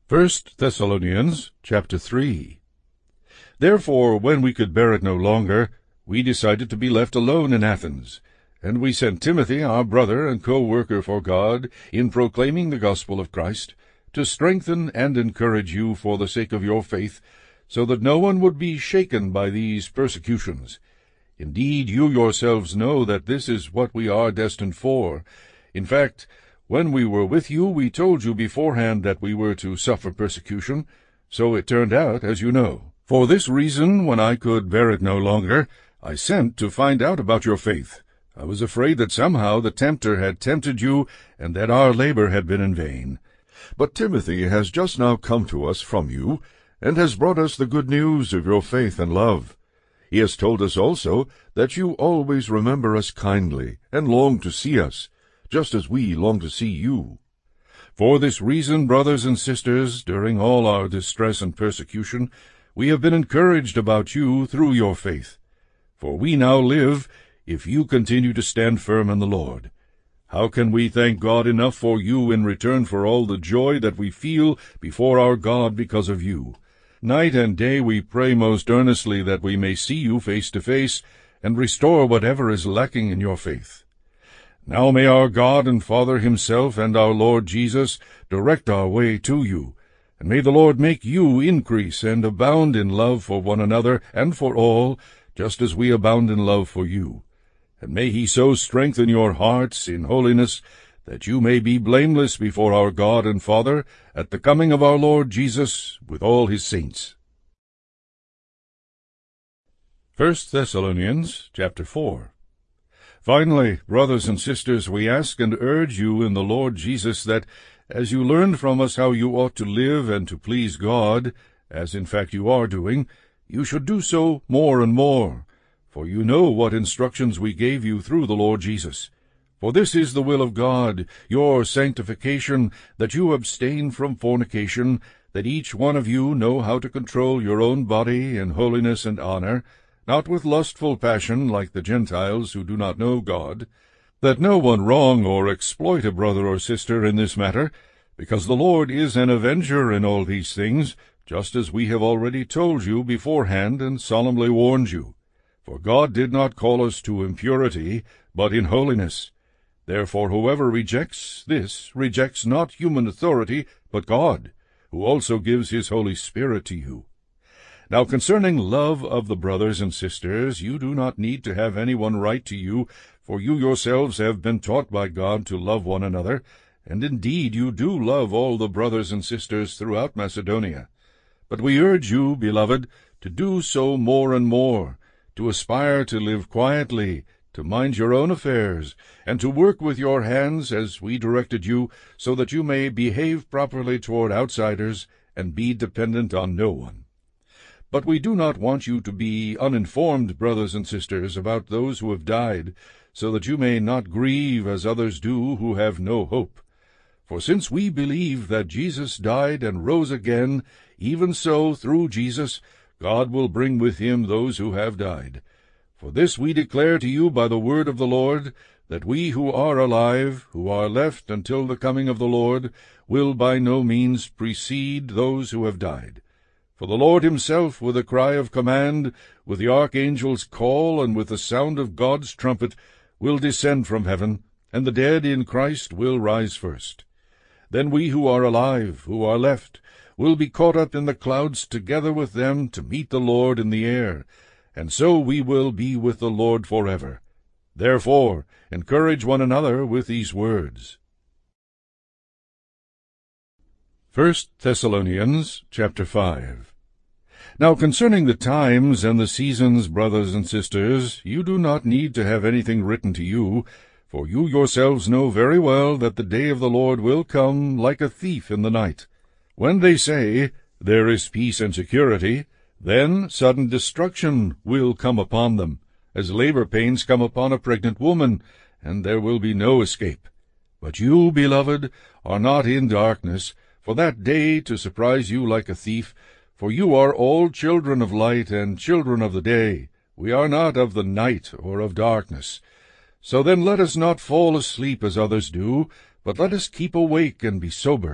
1 Thessalonians chapter 3. Therefore, when we could bear it no longer, we decided to be left alone in Athens, and we sent Timothy, our brother and co-worker for God, in proclaiming the gospel of Christ, to strengthen and encourage you for the sake of your faith, so that no one would be shaken by these persecutions. Indeed, you yourselves know that this is what we are destined for. In fact, when we were with you, we told you beforehand that we were to suffer persecution, so it turned out as you know. For this reason, when I could bear it no longer, I sent to find out about your faith. I was afraid that somehow the tempter had tempted you, and that our labor had been in vain. But Timothy has just now come to us from you, and has brought us the good news of your faith and love. He has told us also that you always remember us kindly, and long to see us, just as we long to see you. For this reason, brothers and sisters, during all our distress and persecution, we have been encouraged about you through your faith. For we now live, if you continue to stand firm in the Lord. How can we thank God enough for you in return for all the joy that we feel before our God because of you? Night and day we pray most earnestly that we may see you face to face, and restore whatever is lacking in your faith. Now may our God and Father himself and our Lord Jesus direct our way to you, and may the Lord make you increase and abound in love for one another and for all, just as we abound in love for you. And may he so strengthen your hearts in holiness, that you may be blameless before our God and Father at the coming of our Lord Jesus with all his saints. 1 Thessalonians chapter 4. Finally, brothers and sisters, we ask and urge you in the Lord Jesus that, as you learned from us how you ought to live and to please God, as in fact you are doing, you should do so more and more. For you know what instructions we gave you through the Lord Jesus. For this is the will of God, your sanctification, that you abstain from fornication, that each one of you know how to control your own body in holiness and honor, not with lustful passion like the Gentiles who do not know God, that no one wrong or exploit a brother or sister in this matter, because the Lord is an avenger in all these things, just as we have already told you beforehand and solemnly warned you. For God did not call us to impurity, but in holiness. Therefore whoever rejects this rejects not human authority, but God, who also gives his Holy Spirit to you. Now concerning love of the brothers and sisters, you do not need to have anyone write to you, for you yourselves have been taught by God to love one another, and indeed you do love all the brothers and sisters throughout Macedonia. But we urge you, beloved, to do so more and more, to aspire to live quietly, to mind your own affairs, and to work with your hands as we directed you, so that you may behave properly toward outsiders and be dependent on no one. But we do not want you to be uninformed, brothers and sisters, about those who have died, so that you may not grieve as others do who have no hope. For since we believe that Jesus died and rose again, even so, through Jesus, God will bring with him those who have died. For this we declare to you by the word of the Lord, that we who are alive, who are left until the coming of the Lord, will by no means precede those who have died. For the Lord himself, with a cry of command, with the archangel's call, and with the sound of God's trumpet, will descend from heaven, and the dead in Christ will rise first. Then we who are alive, who are left, will be caught up in the clouds together with them to meet the Lord in the air, and so we will be with the Lord forever. Therefore, encourage one another with these words. 1 Thessalonians chapter 5. Now concerning the times and the seasons, brothers and sisters, you do not need to have anything written to you, for you yourselves know very well that the day of the Lord will come like a thief in the night. When they say, there is peace and security, then sudden destruction will come upon them, as labor pains come upon a pregnant woman, and there will be no escape. But you, beloved, are not in darkness, for that day to surprise you like a thief, for you are all children of light and children of the day. We are not of the night or of darkness. So then let us not fall asleep as others do, but let us keep awake and be sober.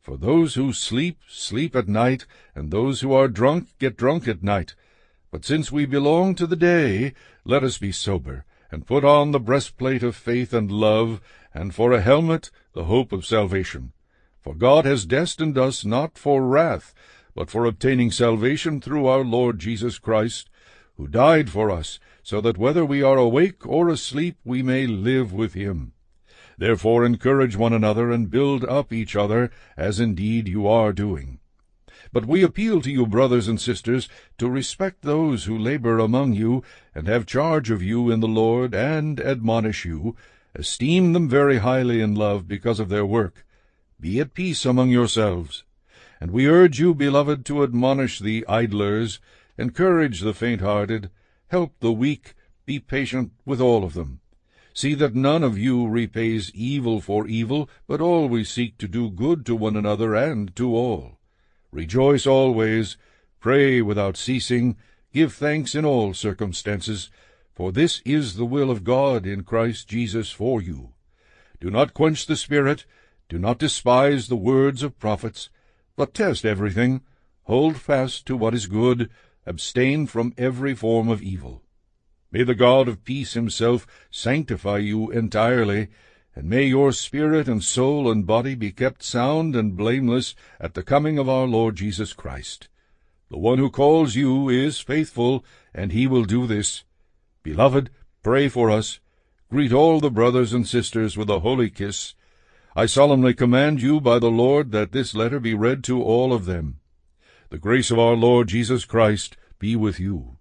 For those who sleep, sleep at night, and those who are drunk, get drunk at night. But since we belong to the day, let us be sober, and put on the breastplate of faith and love, and for a helmet the hope of salvation. For God has destined us not for wrath, but for obtaining salvation through our Lord Jesus Christ, who died for us, so that whether we are awake or asleep we may live with him. Therefore encourage one another, and build up each other, as indeed you are doing. But we appeal to you, brothers and sisters, to respect those who labor among you, and have charge of you in the Lord, and admonish you. Esteem them very highly in love because of their work. Be at peace among yourselves. And we urge you, beloved, to admonish the idlers, encourage the faint-hearted, help the weak, be patient with all of them. See that none of you repays evil for evil, but always seek to do good to one another and to all. Rejoice always, pray without ceasing, give thanks in all circumstances, for this is the will of God in Christ Jesus for you. Do not quench the Spirit, do not despise the words of prophets, but test everything, hold fast to what is good, abstain from every form of evil. May the God of peace himself sanctify you entirely, and may your spirit and soul and body be kept sound and blameless at the coming of our Lord Jesus Christ. The one who calls you is faithful, and he will do this. Beloved, pray for us. Greet all the brothers and sisters with a holy kiss. I solemnly command you by the Lord that this letter be read to all of them. The grace of our Lord Jesus Christ be with you.